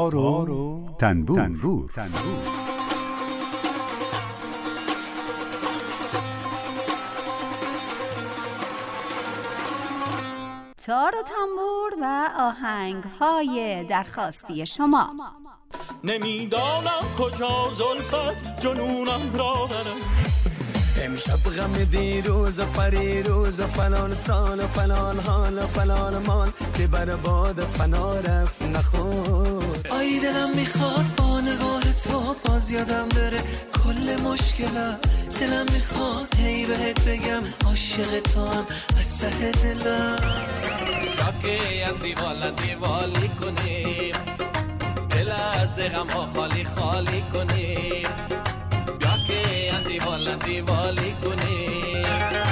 تار و تنبور. تار و تنبور و آهنگ‌های درخواستی شما. نمیدانم کجا زلفت جنونم را برم، امشب غم دیروز و پریروز و فلان سال و فلان حال و فلان مال که بر باد فنا رفت نخور. آی دلم میخواد با نگاه تو باز یادم بره کل مشکلم، دلم میخواد هی بهت بگم عاشق تو هم از ته دلم. راکی از دیوالی کنیم، دل از غم ها خالی خالی کنیم، بیا که از دیوالی کنیم.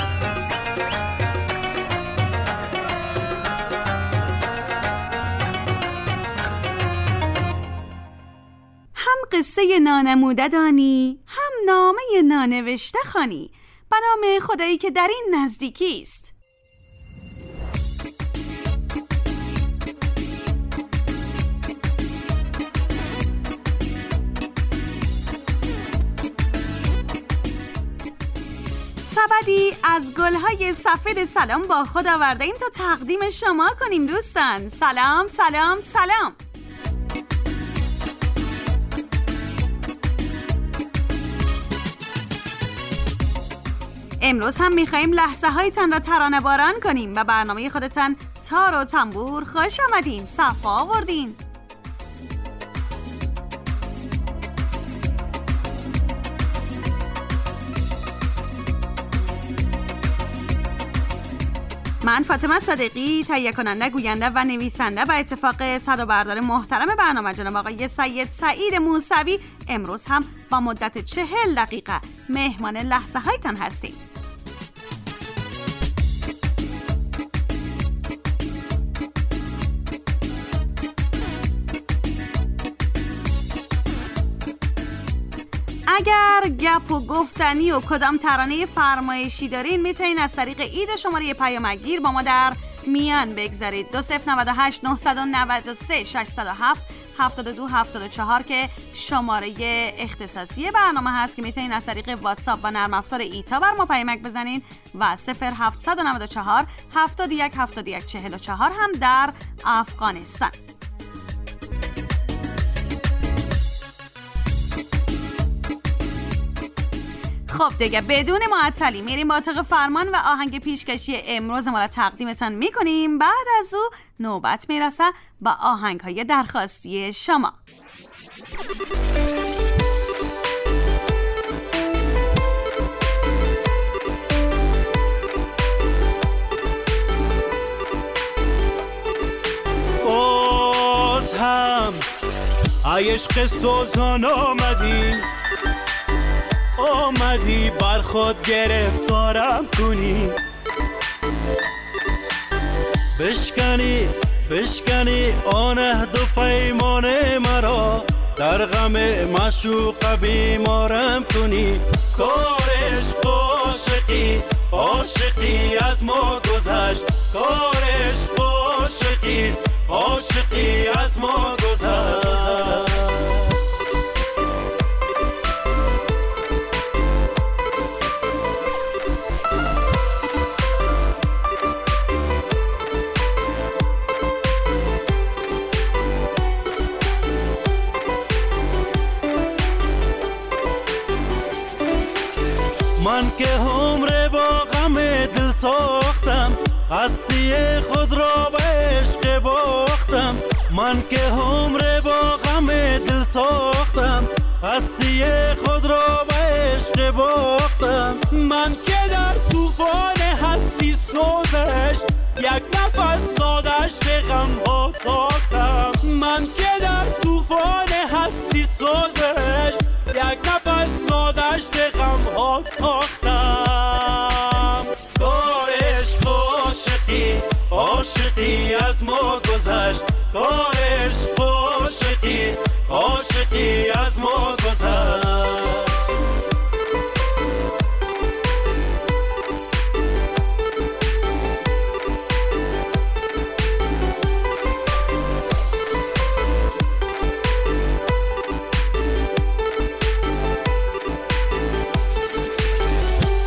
هم قصه نانموده دانی، هم نامه نانوشته خوانی، به نام خدایی که در این نزدیکی است. سبدی از گلهای سفید سلام با خود آورده ایم تا تقدیم شما کنیم دوستان. سلام سلام سلام. امروز هم میخواییم لحظه هایتان را ترانه باران کنیم و برنامه خودتان تار و تنبور خوش آمدین، صفا آوردین. من فاطمه صادقی، تهیه کننده، گوینده و نویسنده و اتفاق صدابردار محترم برنامه جناب آقای سید سعید موسوی امروز هم با مدت 40 دقیقه مهمان لحظه هایتان هستیم. اگر گپ و گفتنی و کدام ترانه فرمایشی دارین میتونین از طریق ایده شماره پیامگیر با ما در میان بگذارید. 2098 993 607 7274 که شماره اختصاصی برنامه هست که میتونین از طریق واتساپ و نرم افزار ایتا بر ما پیامک بزنین و 0794 71 71 44 هم در افغانستان. خب دیگه بدون معطلی میریم با طبق فرمان و آهنگ پیشکشی امروز ما را تقدیمتان میکنیم. بعد از او نوبت میرسه با آهنگ‌های درخواستی شما. باز هم عشق سوزان آمدی بر خود گرفتارم کنی، بشکنی آن عهد و پیمان مرا، در غم معشوق بیمارم کنی. کارش عاشقی از ما گذشت، کارش عاشقی از ما گذشت. من که عمر با غم دل ساختم، هستی خود را به عشق باختم. من که عمر با غم دل ساختم، هستی خود را به عشق باختم. من که در طوفان هستی سوزش، یک نفس سادشت غم ها تاختم. من که در طوفان هستی سوزش، یک نفس سادشت غم ها تاختم. کارش عاشقی از ما گذشت، کارش عاشقی از ما گذشت.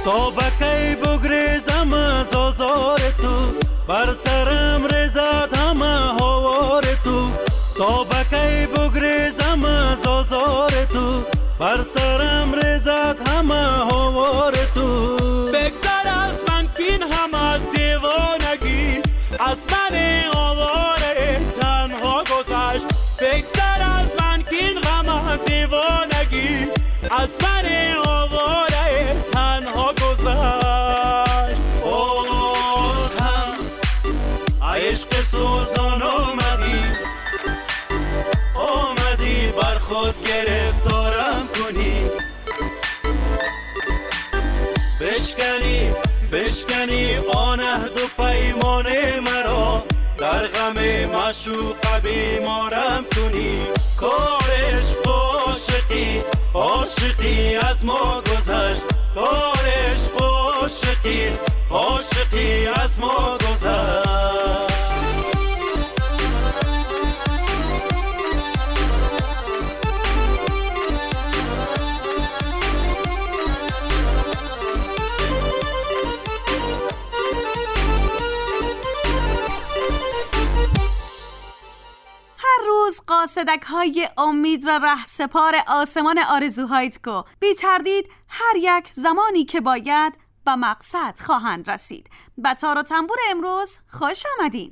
تا بکی بگریزم از آزار تو، بر سرم ریزد همه هوار تو. تا بکی بگریزم از آزار تو، بر سرم ریزد همه هوار تو. بگذر از من کین همه دیوانگی، از من آواره تنها گذشت. بگذر از من کین همه دیوانگی، از من آواره تنها گذشت. باز هم عشق سوزان آمدی بر خود گرفتارم کنی. بشکنی آن عهد و پیمان مرا، در غم معشوق بیمارم کنی. کارش عاشقی از ما گذشت، کارش عاشقی از ما گذشت. قاصدک های امید را ره سپار آسمان آرزوهایت کو. بی تردید هر یک زمانی که باید به مقصد خواهند رسید. به تار و تنبور امروز خوش آمدین.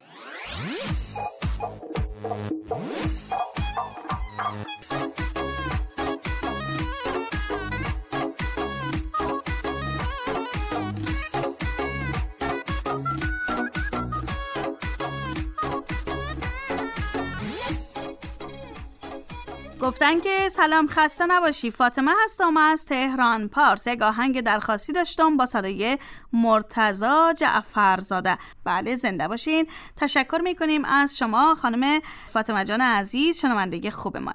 گفتن که سلام خسته نباشی، فاطمه هستم از تهران پارس. یک آهنگ درخواستی داشتم با صدای مرتضی جعفرزاده. بله زنده باشین. تشکر میکنیم از شما خانم فاطمه جان عزیز، شنونده خوبمان.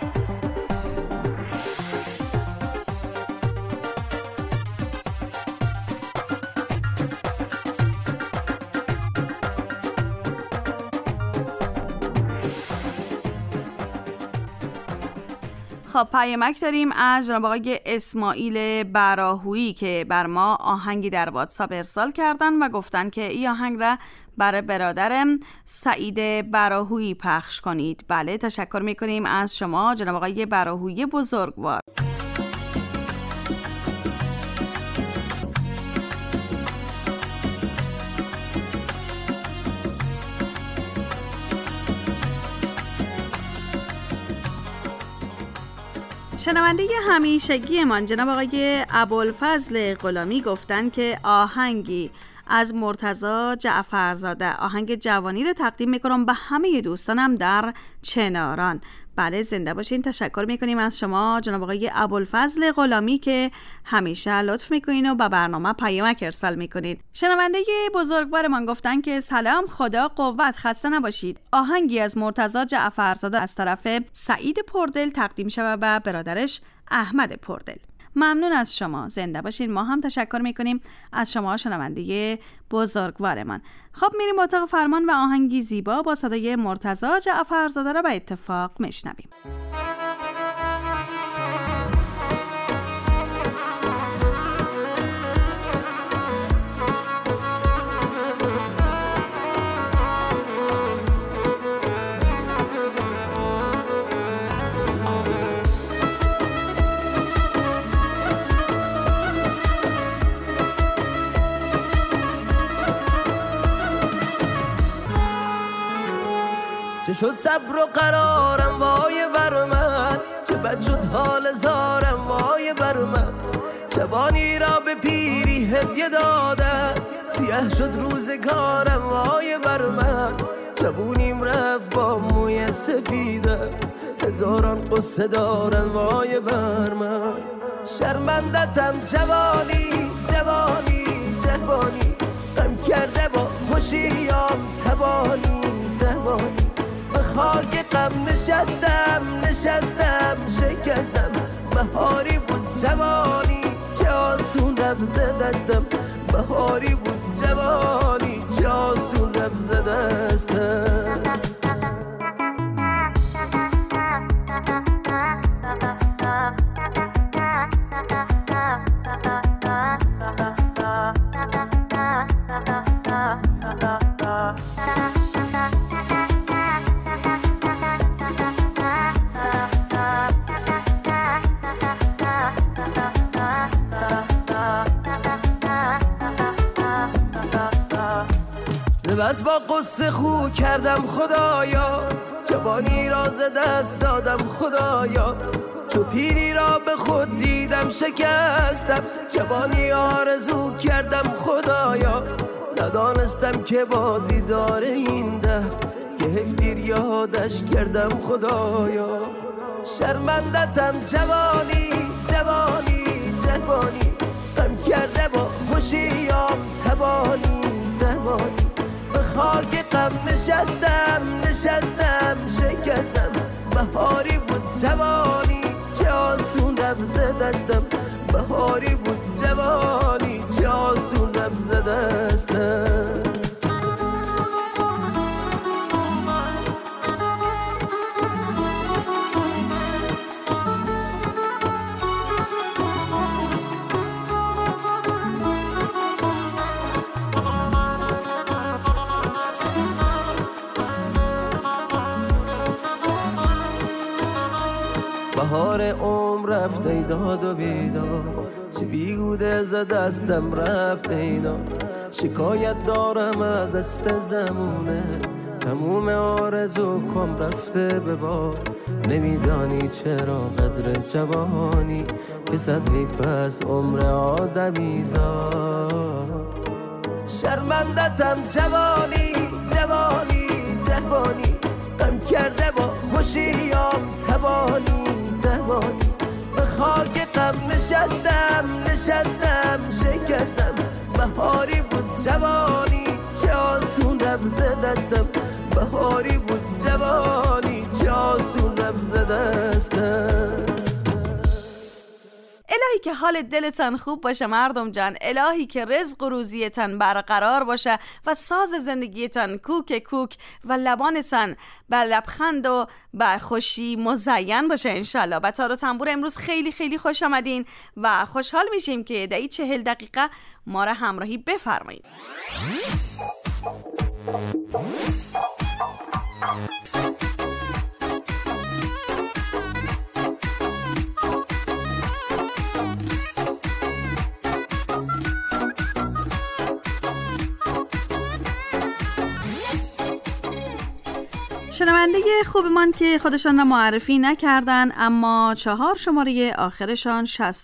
خب پیامک داریم از جناب آقای اسماعیل براهویی که بر ما آهنگی در واتساپ ارسال کردن و گفتن که این آهنگ را برای برادرم سعید براهویی پخش کنید. بله تشکر میکنیم از شما جناب آقای براهویی بزرگوار. شنونده همیشگی من جناب آقای ابوالفضل غلامی گفتن که آهنگی از مرتضی جعفرزاده، آهنگ جوانی رو تقدیم میکنم به همه دوستانم در چناران. بله زنده باشین. تشکر میکنیم از شما جناب آقای ابوالفضل غلامی که همیشه لطف میکنین و به برنامه پیامک ارسال میکنید. شنونده بزرگوار من گفتن که سلام، خدا قوت، خسته نباشید. آهنگی از مرتضی جعفرزاده از طرف سعید پردل تقدیم شود به برادرش احمد پردل. ممنون از شما، زنده باشین. ما هم تشکر میکنیم از شما شنونده بزرگوارمان. خب میریم اتاق فرمان و آهنگی زیبا با صدای مرتضی جعفرزاده را به اتفاق میشنویم. چه شد صبر و قرارم وای بر من، چه بد شد حال زارم وای بر من. جوانی را به پیری هدیه دادم، سیاه شد روزگارم وای بر من. جوونیم رفت با موی سفیدم، هزاران قصه دارم وای بر من. شرمندتم جوانی جوانی جوانی، غم کرده با خوشیام تبانی تبانی. به خاک غم نشستم شکستم، بهاری بود جوانی چه آسون رفت ز دستم. بهاری بود جوانی چه آسون رفت ز دستم. بس با قصه خو کردم خدایا، جوانی را ز دست دادم خدایا، چو پیری را به خود دیدم شکستم، جوانی آرزو کردم خدایا، ندانستم که بازی داره این ده، که حیف دیر یادش کردم خدایا. شرمندتم جوانی جوانی جوانی، غم کرده با خوشیام تبانی تبانی، به خاک غم نشستم نشستم شکستم، بهاری بود جوانی چه آسون رفت ز دستم، بهاری بود جوانی چه آسون رفت ز دستم. بهار عمر رفت ای داد و بیدار، چه بیهوده ز دستم رفت اینا، شکایت دارم از است زمونه، تموم آرزو کم رفته به باد، نمیدانی چرا قدر جوانی، که صد حیف از عمر آدمی زاد. شرمندتم جوانی جوانی جوانی، غم کرده با خوشیام تبانی تبانی، به خاک غم نشستم نشستم شکستم، بهاری بود جوانی چه آسون رفت ز دستم، بهاری بود جوانی چه آسون رفت ز دستم. الهی که حال دلتان خوب باشه مردم جان، الهی که رزق و روزیتان برقرار باشه و ساز زندگیتان کوک کوک و لبانتان به لبخند و به خوشی مزین باشه انشالله. و تار و تنبور امروز خیلی خیلی خوش آمدین و خوشحال میشیم که دهی 40 دقیقه ما را همراهی بفرمایید. شنونده خوبمان که خودشان را معرفی نکردن اما 4 شماره آخرشان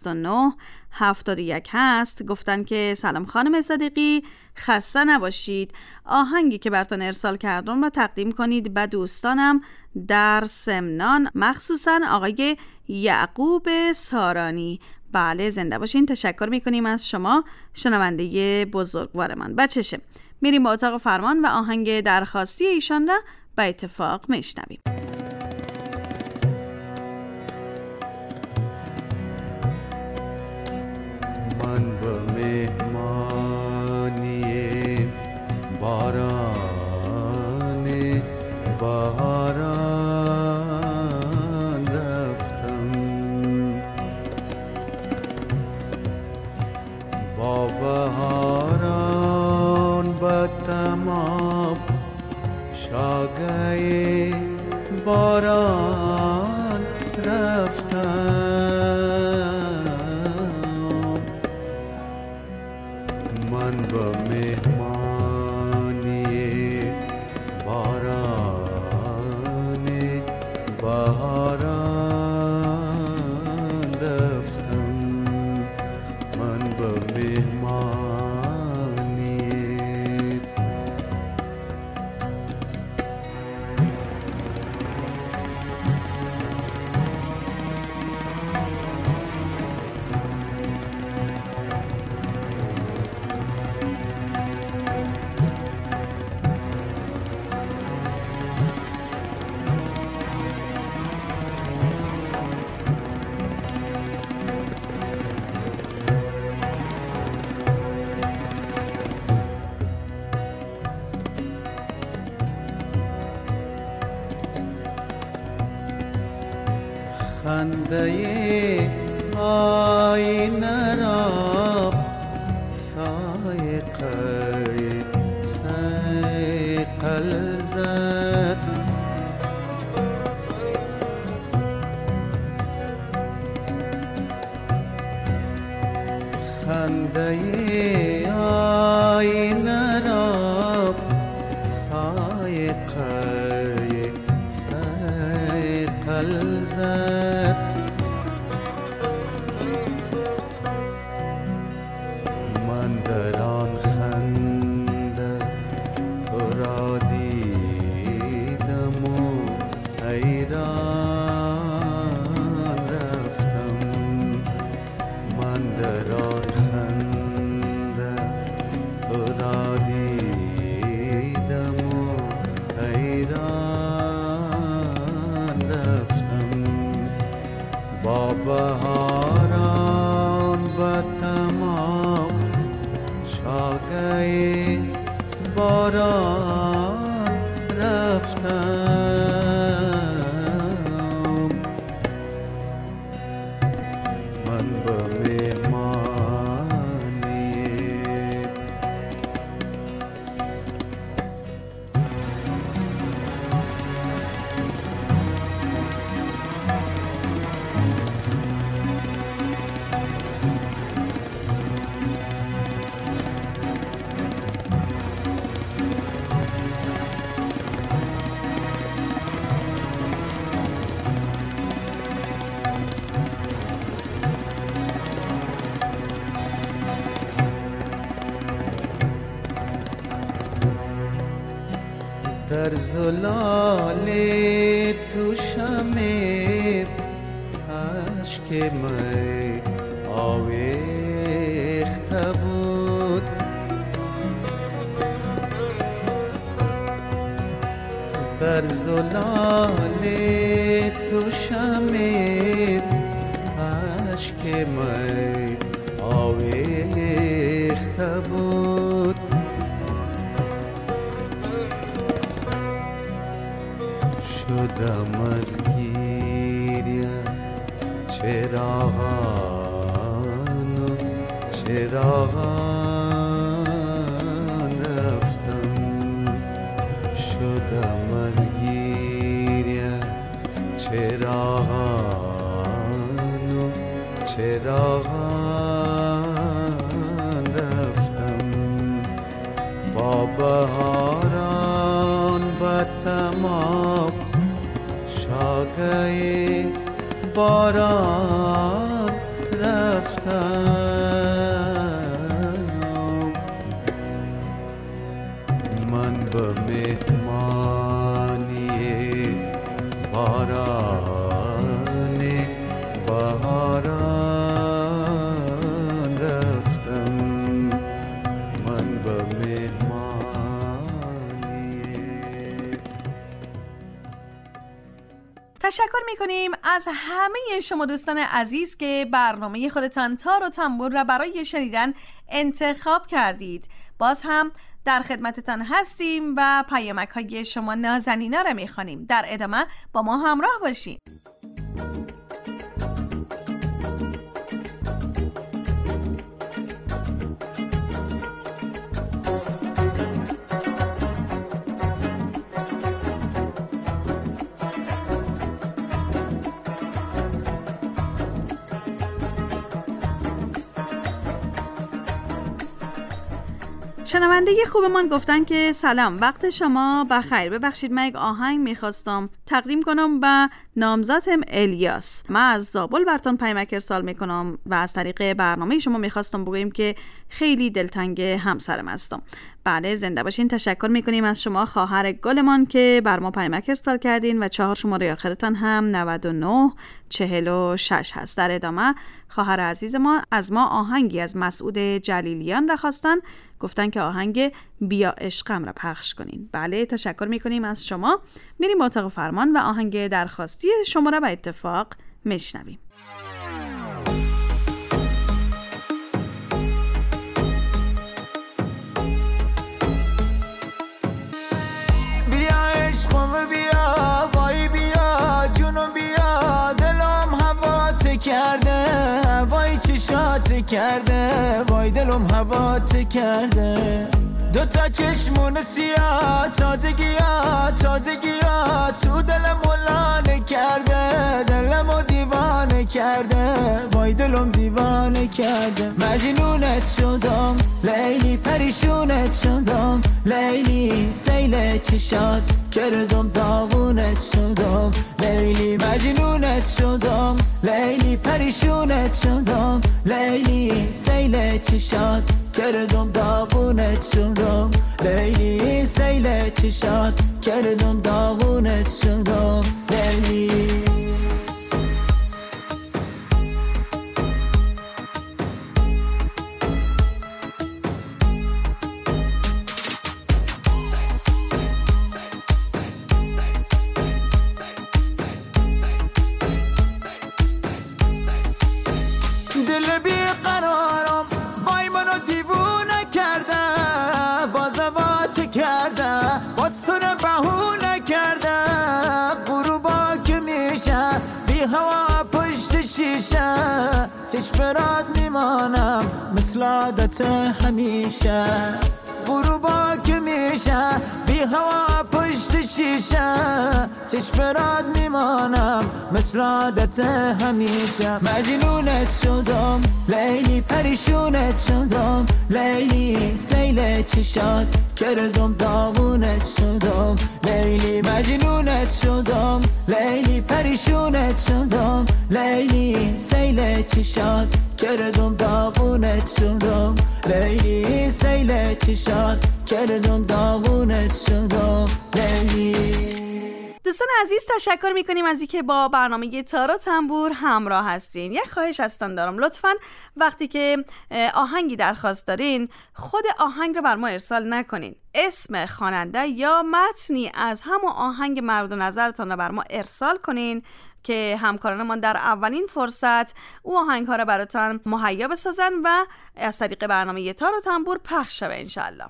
6971 هست، گفتن که سلام خانم صدیقی، خسته نباشید، آهنگی که براتون ارسال کردم را تقدیم کنید به دوستانم در سمنان، مخصوصا آقای یعقوب سارانی. بله زنده باشین، تشکر میکنیم از شما شنونده بزرگوارمان. بچشه میریم با اتاق فرمان و آهنگ درخواستی ایشان را به اتفاق میشنویم. من به مهمانی باران بهاران رفتم، با بهاران به تمام شاگه باران رفتم، من به مهمانی باران بهاران رفتم، من به مهمانی. خنده آینه را آینه را سایقه سیقل زد. من در آن خنده تو را دیدم و حیران رفتم. من در آن خنده تو را دیدم و حیران رفتم. با بهاران به تمام شاگه باران رفتم. من به مهمانی در زلال تو شمع اشک می آویخته بود. در زلال تو شمع اشک می آویخته بود. شدم از گیریه چراغان و چراغان رفتم. شدم از گیریه چراغان و چراغان رفتم. با بهاران به تمام شاگه باران رفتم. من به مهمانی باران بهاران رفتم. من به تشکر میکنیم از همه شما دوستان عزیز که برنامه خودتان تار و تنبور را برای شنیدن انتخاب کردید. باز هم در خدمتتان هستیم و پیامک های شما نازنینا را میخوانیم. در ادامه با ما همراه باشید. شنونده خوبمان گفتن که سلام، وقت شما بخیر. ببخشید من یک آهنگ میخواستم تقدیم کنم به نامزدم الیاس. من از زابل براتون پیامک ارسال میکنم و از طریق برنامه شما میخواستم بگویم که خیلی دلتنگ همسرم هستم. بله زنده باشین. تشکر میکنیم از شما خواهر گلمان که بر ما پیامک ارسال کردین و 4 شماره آخرتان هم 9946 هست. در ادامه خواهر عزیز ما از ما آهنگی از مسعود جلیلیان را خواستن، گفتن که آهنگ بیا عشقم را پخش کنین. بله تشکر میکنیم از شما. میریم با اتاق فرمان و آهنگ درخواستی شما را به اتفاق میشنویم. بیا وای بیا جونم بیا، دلم هوات کرده، وای چشات کرده، وای دلم هوات کرده. دوتا چشمون سیاه تازگیات تو دلم ولانه کرده، دلمو دیوانه کرده، وای دلم دیوانه کرده. مجنونت شدم لیلی، پریشونت شدم لیلی، سیل چشات کردم داغونت شدم لیلی. مجنونت شدم لیلی، پریشونت شدم لیلی، سیل چشات کردم داغونت شدم لیلی، سیل چشات کردم داغونت شدم لیلی. دل بیقرارم وای منو دیوونه کرده، بازوات کرده، باسونه بهونه کرده. غروبا که میشه بی هوا پشت شیشه، چشم رات میمانم مثل عادت همیشه. غروبا که میشه بی هوا پشت شیشه، چشم رات میمانم مثل عادت همیشه. مجنونت شدم لیلی، پریشونت شدم لیلی، سیل چشات کردم داغونت شدم لیلی. مجنونت شدم لیلی، پریشونت شدم لیلی، سیل چشات کردم داغونت شدم لیلی، سیل چشات کردم داغونت شدم لیلی. دوستان عزیز تشکر میکنیم از اینکه با برنامه تار و تنبور همراه هستین. یک خواهش ازتون دارم، لطفاً وقتی که آهنگی درخواست دارین خود آهنگ رو بر ما ارسال نکنین، اسم خواننده یا متنی از همون آهنگ مورد نظرتون رو بر ما ارسال کنین که همکارانمان در اولین فرصت او آهنگ ها رو براتون مهیا بسازن و از طریق برنامه تار و تنبور پخش شوه انشالله.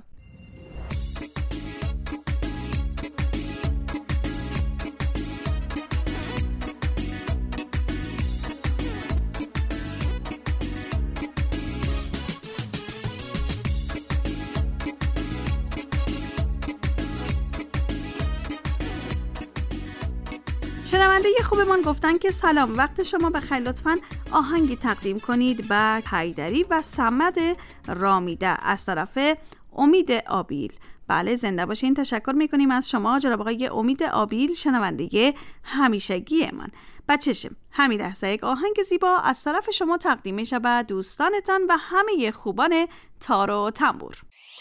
شنونده خوبمان گفتن که سلام، وقت شما بخیر، لطفاً آهنگی تقدیم کنید به حیدری و صمد رامیده از طرف امید آبیل. بله زنده باشین. تشکر میکنیم از شما جناب آقای امید آبیل، شنونده همیشگی من. بچشم همین لحظه یک آهنگ زیبا از طرف شما تقدیم میشه به دوستانتان و همه خوبان تار و تنبور.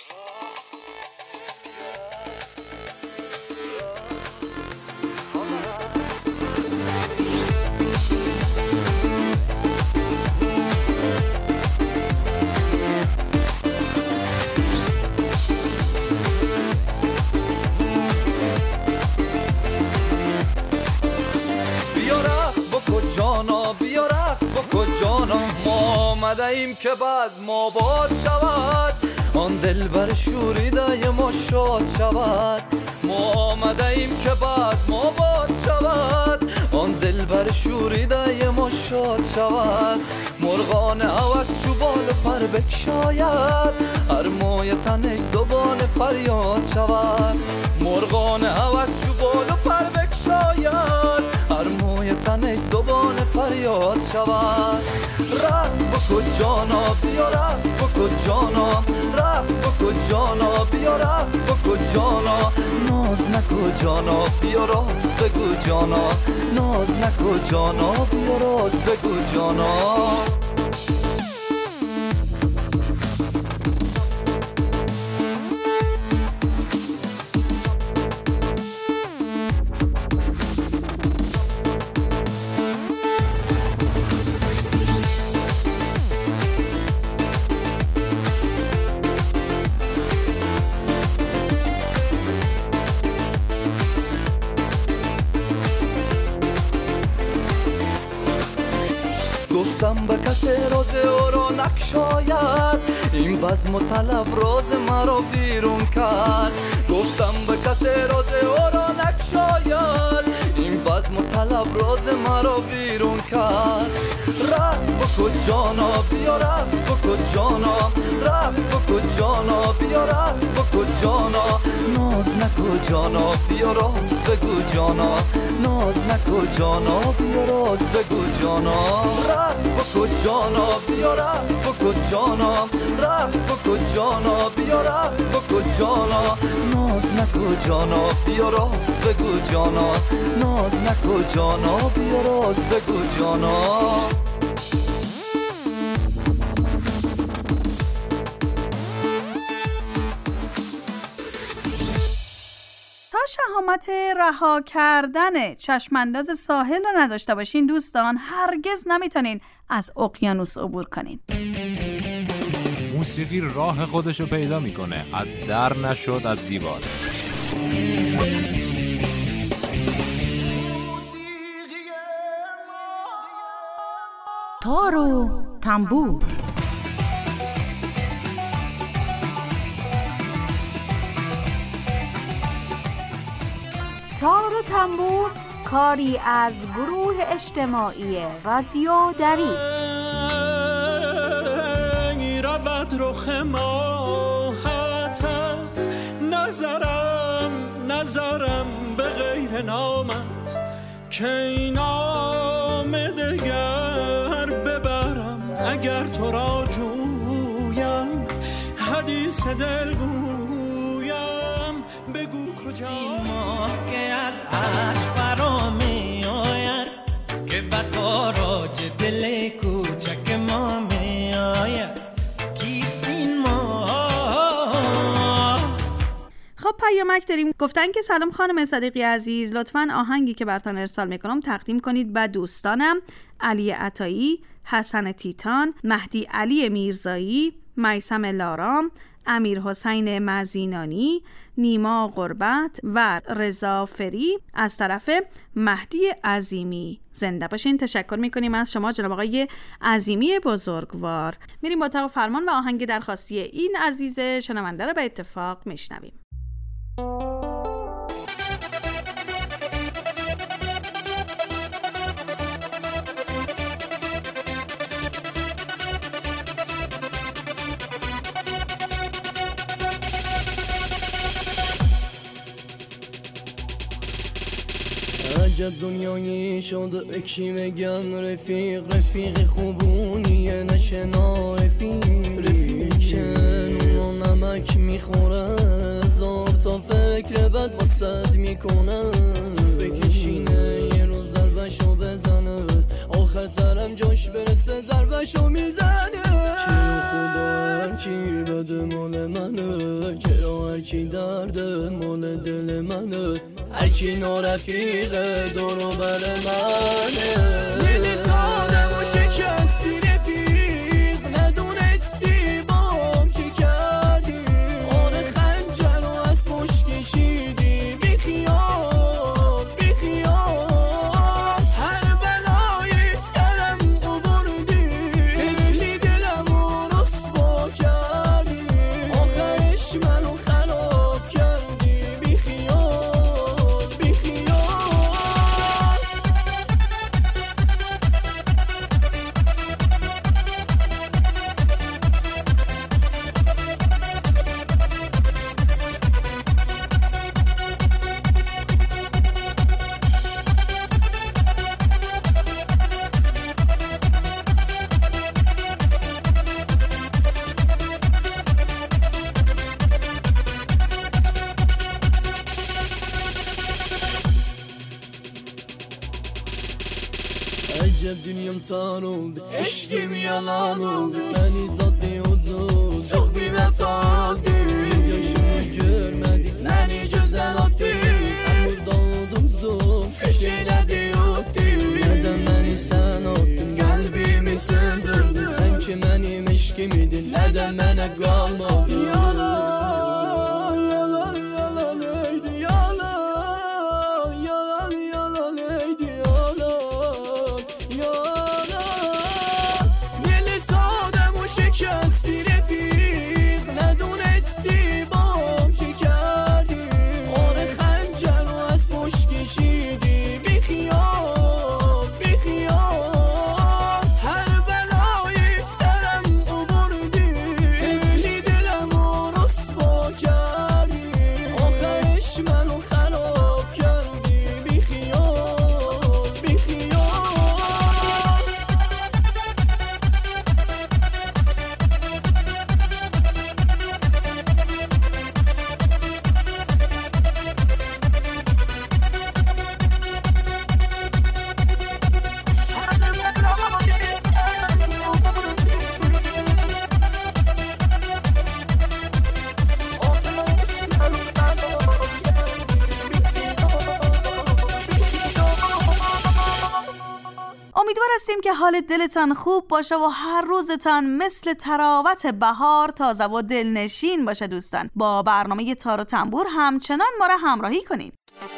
بیا رقص بکن جانا، ما آمده‌ایم که باز ما باد شود، آن دلبر شوریده ما شاد شود. ما آمده‌ایم که باز ما باد شود، آن دلبر شوریده ما شاد شود. مرغان عوض چو بال و پر بکشاید، هر موی تنش زبان فریاد شود. مرغان عوض چو بال و پر بکشاید، هر موی تنش زبان فریاد شود. رقص بکن جانا بیا رقص بکن جانا، رقص بکن جانا بیا رقص بکن جانا. ناز نکن جانا بیا راز بگو جانا، ناز نکن جانا بیا راز بگو جانا. گفتم به کسی راز او را نکشاید، این بزم و طلب راز مرا بیرون کرد. گفتم به کسی راز او را نکشاید، این بزم و طلب راز مرا بیرون کرد. رقص بکن جانا بیا رقص بکن جانا، رقص بکن جانا بیا رقص بکن جانا ناز نکو جانا بیا راست بگو جانا ناز نکو جانا بیا راست بگو جانا رقص بکو جانا بیا رقص بکو جانا رقص بکو جانا بیا رقص بکو جانا ناز نکو جانا بیا راست بگو جانا ناز نکو جانا بیا راست بگو جانا شهامت رها کردن چشمانداز ساحل رو نداشته باشین دوستان هرگز نمیتونین از اقیانوس عبور کنین. موسیقی راه خودش رو پیدا میکنه، از در نشد از دیوار. تار و تنبور. تار و تنبور کاری از گروه اجتماعی رادیو دری. رود رخ ماهتت نظرم به غیر نامت که این نام دگر ببرم اگر تو را جویم حدیث دل گویم بگو کجا این ماه که از عشق برا می آید که به تاراج دل کوچک ما می آید کیست این ماه. خب پیامک داریم گفتن که سلام خانم صدیقی عزیز، لطفاً آهنگی که براتون ارسال میکنم تقدیم کنید به دوستانم علی عطایی، حسن تیتان، مهدی علی میرزایی، میثم لارام، امیر حسین مزینانی، نیما قربت و رضا فری از طرف مهدی عظیمی. زنده باشین. تشکر میکنیم از شما جناب آقای عظیمی بزرگوار. میریم با اتفاق فرمان و آهنگ درخواستی این عزیز شنونده رو به اتفاق میشنویم. عجب دنیایی شده اکی بگم رفیق خوبونیه نشنا رفیق اون نمک میخوره هزار تا فکر بد واسد میکنه تو فکرشینه یه روز ضربشو بزنه آخر سرم جاش برسه ضربشو میزنه چرا خدا هرچی بده مال منه چرا هرچی درده مال دل منه هرچی نارفیقه دورو بر منه دل ساده و شکستی رفیق ندونستی بام چی کردی آره خنجر رو از پشت کشیدی بیخیال هر بلایی سرم آوردی طفلی دلم رو رسوا کردی آخرش منو خراب کردی بیخیال. عجب دنیم تار oldu eşkim yalan oldu beni zaten ucuz çok bir vefadı göz yaşımı görmedik beni gözden attı ben burada oldumzdum feşeyledi yoktu neden beni sen attın kalbimi söndürdün sen ki benim eşkim idin neden bana kalmadın yalan امیدواریم که حال دلتان خوب باشه و هر روزتان مثل تراوت بهار تازه و دلنشین باشه. دوستان با برنامه تار و تنبور همچنان ما را همراهی کنید.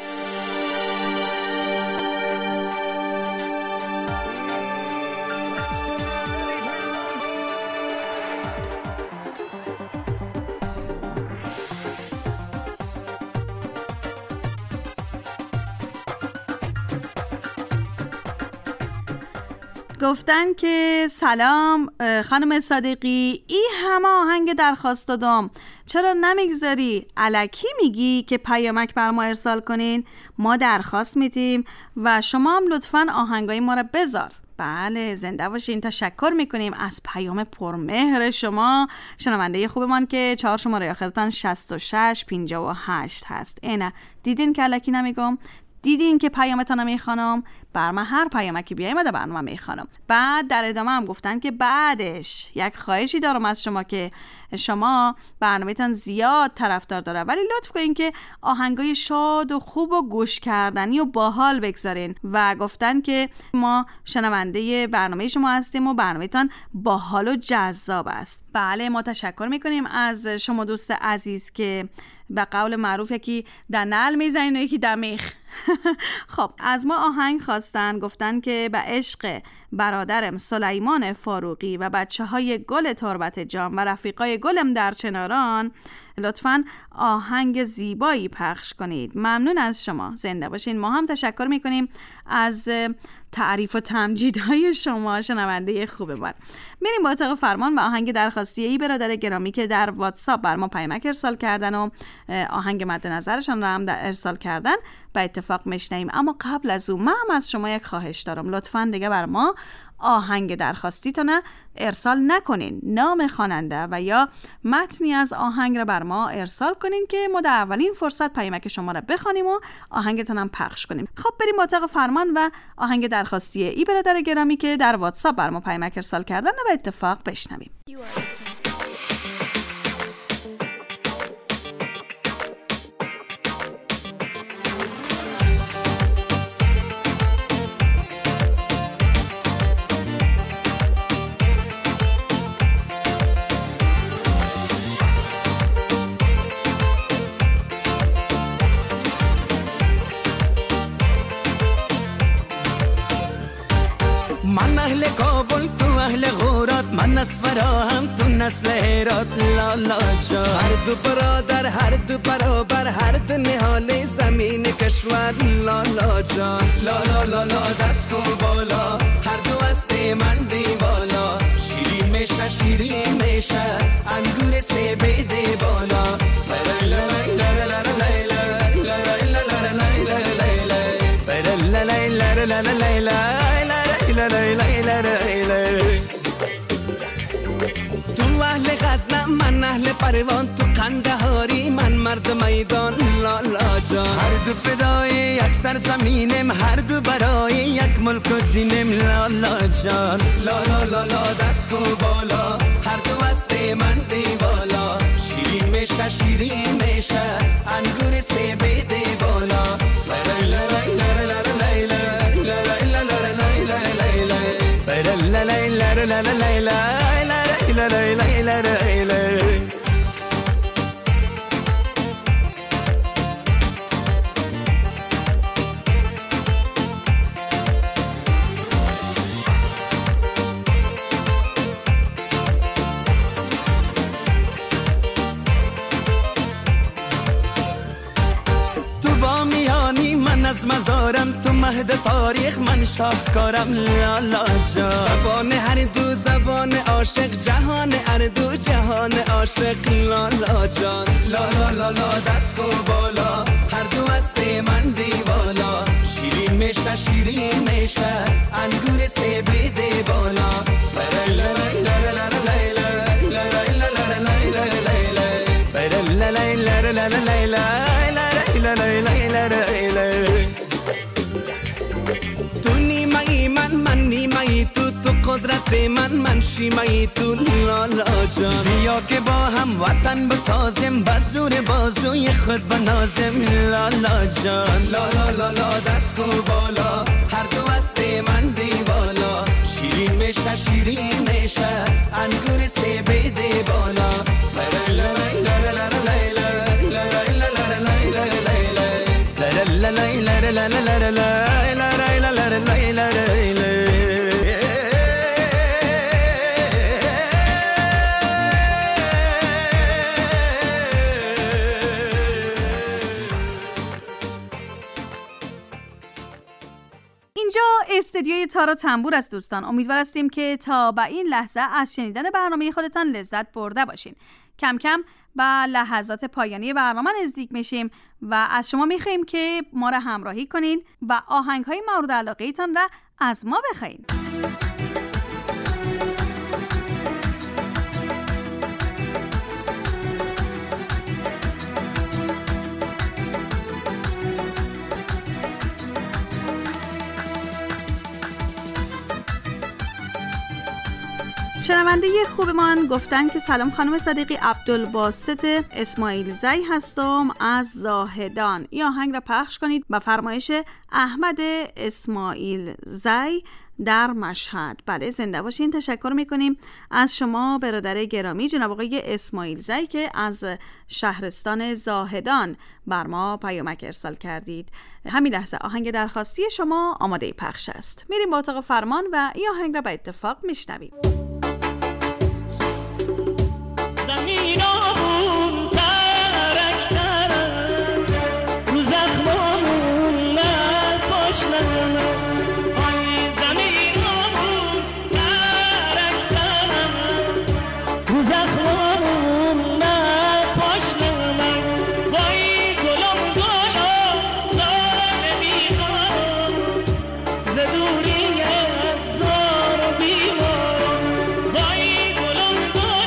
گفتن که سلام خانم صادقی، ای همه آهنگ درخواست دادم، چرا نمیگذاری الکی میگی که پیامک بر ما ارسال کنین؟ ما درخواست میدیم و شما هم لطفاً آهنگای ما را بذار. بله زنده باشین، تشکر میکنیم از پیام پرمهر شما شنونده خوبمان که 4 شماره آخرتان 6658 هست. اینه دیدین که الکی نمیگم؟ دیدین که پیامتان میخوانم؟ بر من هر پیامکی بیایم در برنامه میخوانم. بعد در ادامه هم گفتن که بعدش یک خواهشی دارم از شما که شما برنامه‌تان زیاد طرفدار داره، ولی لطف کنین که آهنگای شاد و خوب و گوش کردنی و باحال بگذارین. و گفتن که ما شنونده برنامه شما هستیم و برنامه‌تان باحال و جذاب است. بله ما تشکر میکنیم از شما دوست عزیز که به قول معروف یکی در نعل میزنین و یکی در میخ. خب از ما آهنگ خواستن، گفتن که به عشق برادرم سلیمان فاروقی و بچه‌های گل تربت جام و رفیقای گلم در چناران لطفاً آهنگ زیبایی پخش کنید. ممنون از شما، زنده باشین. ما هم تشکر میکنیم از تعریف و تمجیدهای شما شنونده خوبه بار. میریم با اتاق فرمان و آهنگ درخواستی ای برادر گرامی که در واتساپ بر ما پیامک ارسال کردن و آهنگ مد نظرشان را هم در ارسال کردن به اتفاق میشنیم. اما قبل از اون من هم از شما یک خواهش دارم، لطفاً دیگه بر ما آهنگ درخواستیتون ارسال نکنین. نام خواننده و یا متنی از آهنگ را بر ما ارسال کنین که ما در اولین فرصت پیامک شما را بخوانیم و آهنگتون هم پخش کنیم. خب بریم اتاق فرمان و آهنگ درخواستی ای برادر گرامی که در واتساپ بر ما پیامک ارسال کردن و به اتفاق بشنویم. من اهل کابل تو اهل غورات، من اسفرا هم تو نسل هرات. لالا جان هر دو برادر هر دو برابر هر دو نهال زمین کشور. لالا جان لالا لالا دست و بالا هر دو هست من دیوالا. شیرین میشه شیرین میشه انگور سه بیده بالا. تو اهل غزنم من اهل پروان، تو قندهاری من مرد میدان. لالا جان هر دو فدای یک سرزمینم، هر دو برای یک ملک و دینم. لالا جان لالا لالا دست و بالا هر دو هست من دیوالا. شیرین میشه شیرین میشه انگور سه بیده بالا. از مزارم تو مهد تاریخ من شاهکارم. لالا جان زبان هر دو زبان عاشق، جهان هر دو جهان عاشق. لالا جان لالا لالا دست و بالا هر دو هست من دیوالا. شیرین میشه شیرین میشه انگور سه بیده بالا. تو نیمه‌ای من نیمه‌ای تو، تو قدرت من شیمه‌ای تو. لالا جان بیا که با هم وطن بسازیم، بزور بازوی خود بنازیم. لالا جان لالا لالا دست و بالا هر دو هست من دیوالا. میشه شیرین میشه انگور سبیده بالا اینجا استدیوی تار و تنبور است دوستان. امیدوار هستیم که تا به این لحظه از شنیدن برنامه خودتان لذت برده باشین. کم کم به لحظات پایانی برنامه نزدیک میشیم و از شما میخوایم که ما را همراهی کنین و آهنگ‌های مورد علاقه‌تان را از ما بخواین. شنونده خوبمان گفتن که سلام خانم صدیقی، عبدالباسط اسماعیل زی هستم از زاهدان. این آهنگ را پخش کنید به فرمایش احمد اسماعیل زی در مشهد. بله زنده باشین. تشکر میکنیم از شما برادر گرامی جناب آقای اسماعیل زی که از شهرستان زاهدان بر ما پیامک ارسال کردید. همین لحظه آهنگ درخواستی شما آماده پخش است. میریم با اتاق فرمان و این آهنگ را به اتفاق میشنویم. زمینامون ترکترم رو زخمامون نپاشنم پای زمینامون ترکترم رو زخمامون نپاشنم وای گلم گلم داره میخوام ز دوری از زار و بیمار وای گلم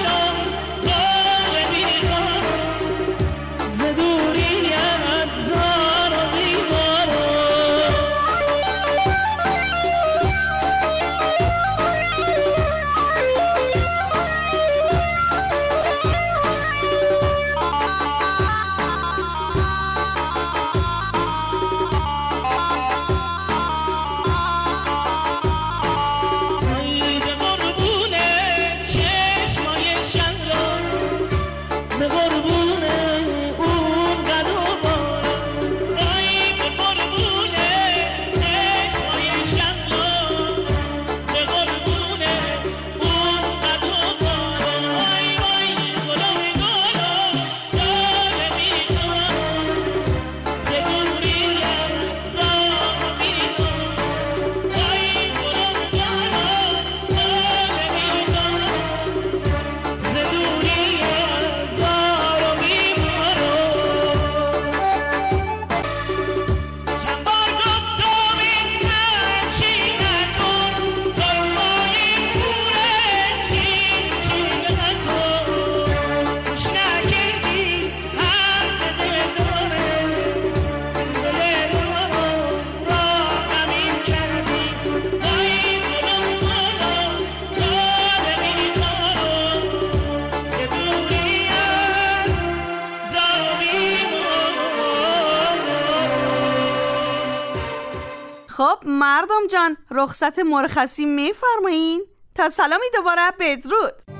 خب مردم جان رخصت مرخصی میفرمایین؟ تا سلامی دوباره، بدرود.